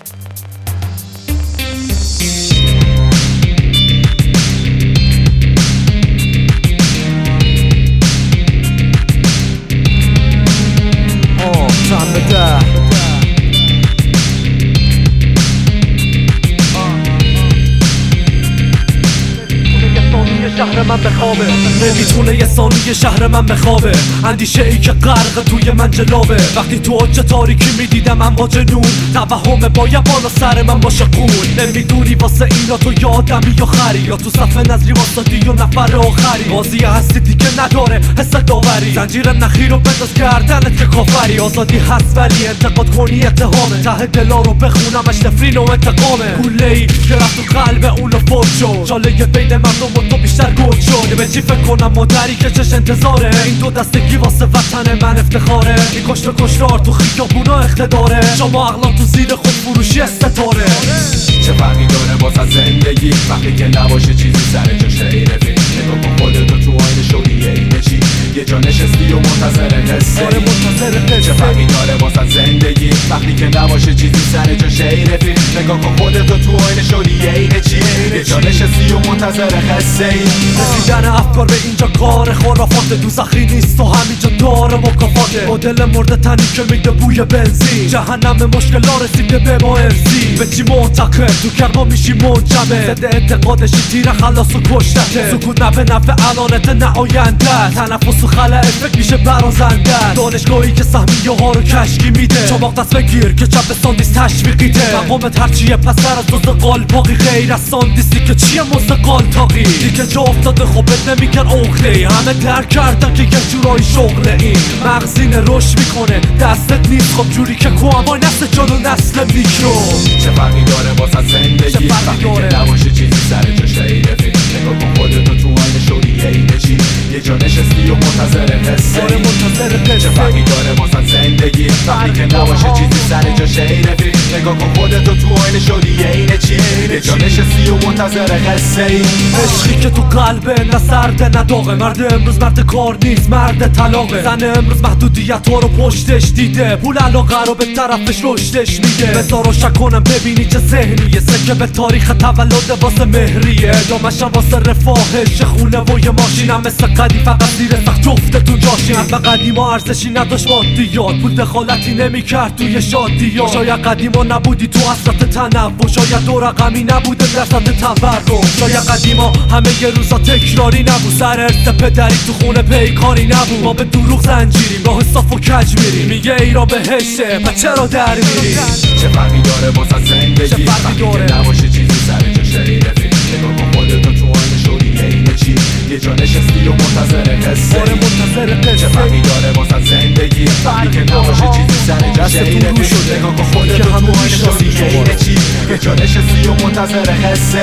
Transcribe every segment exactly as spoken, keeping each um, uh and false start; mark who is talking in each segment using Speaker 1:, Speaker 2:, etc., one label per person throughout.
Speaker 1: شهر من بخوابه نمیتونه یه ثانیه شهر من بخوابه اندیشه ای که غرق توی من جلابه وقتی تو اوج تاریکی میدیدم امواج نور توهم باید بالا سر من باشه قول نمیدونی واسه اینا تو یا آدمی یا خری یا تو صف نظری واسطی یا نفر آخری بازی هستی دیگه نداره حس داوری زنجیر نخی رو بنداز گردنت که کافری آزادی هست ولی انتقاد کنی اتهامه ته دلا رو بخونمش نفرین و انتقامه گوله ای که رفت تو قلب اونو فرد شد چاله بین مردم و تو بیشتر گل شد به چی فکر کنم مادری که چش انتظاره این دو دستگی واسه وطن من افتخاره این کشت کشتار تو خیابونا اقتداره شما عقلا تو زیر خود فروشی ستاره
Speaker 2: چه فرقی داره واسه زندگی وقتی که نباشه چیزی سر جاش رفیق نگاه کن خودتو تو آینه شدی اینه چی یه جا نشستی و منتظر حسه
Speaker 1: آره منتظر حسه
Speaker 2: چه فرقی داره واسه زندگی وقتی که نباشه چیزی سر جاش رفیق نگاه کن خودتو تو آینه شدی اینه چی یه جا نشستی و منتظر حسه
Speaker 1: رسیدن افکار به اینجا کار خرافاته دوزخی نیست و همینجا داره مکافاته با دل مرده تنی که میده بوی بنزین جهنم مشکلا رسیده به ما ارزی به چی معتقد تو کرما میشی منجمه زده اعتقادشی تیر خلاص و کشتته سکوت نه به نفع الانت نه آینده تنفس و خلع فکر میشه برازنده دانشگاهی که سهمیه ها رو کشکی میده چاباق دست بگیر که چپ ساندیس تشویقیته مقامت هرچیه پسر از دوز قالپاقی غیر از ساندیسی که چیه مزد قالتاقی دیگه جا افتاده خوبت نمیکن اخلی همه درک کردن که یه جورایی شغل این مغزین رشد میکنه دستت نیست خب جوری که کوامای نسل جلو نسل میکرو
Speaker 2: چه فرقی داره واسه زندگی وقتی که نباشه چیزی سر جاش رفیق نگاه کن خودتو تو آینه شدی اینه چی یه جا نشستی و منتظر حسه
Speaker 1: آره منتظر حسه
Speaker 2: چه فرقی داره واسه زندگی وقتی که نباشه چیزی سر جاش رفیق نگاه کن خودتو تو آینه شدی اینه چی یه جا نشستی و منتظر حسه
Speaker 1: عشقی که تو قلبه نه سرده نه داغه مرد امروز مرد کار نیست مرد طلاقه زن امروز محدودیت ها رو پشتش دیده پول علاقه رو به طرفش رشدش میده بذار روشن کنم ببینی چه ذهنیه سکه به تاریخ تولد واسه مهریه ادامه‌شم واسه رفاهش خونه و یه ماشینم مثل قدیم فقط زیر سخت جفتتون جاشین و قدیما ارزشی نداشت مادیات پول دخالتی نمیکرد توی شادیات شاید قدیما نبودی تو حسرت تنوع شاید دو رقمی نبوده درصد تورم شاید قدیما همه یه روزا تکراری نبود سر ارث پدری تو خونه پیکاری نبود ما به دروغ زنجیریم راه صاف و کج میریم میگه ایران بهشته پس چرا در میری
Speaker 2: چه فرقی داره واسه زندگی وقتی که نباشه چیزی سر جاش رفیق نگاه کن خودتو تو آینه شدی اینه چی یه جا نشستی و منتظر حسه
Speaker 1: آره منتظر
Speaker 2: چه فرقی داره واسه زندگی وقتی که نباشه چیزی سر جاش رفیق نگاه کن خودتو تو آینه شدی اینه چی یه جا نشستی و منتظر حسه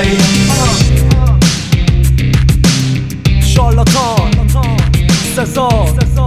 Speaker 1: شارلاتان سزار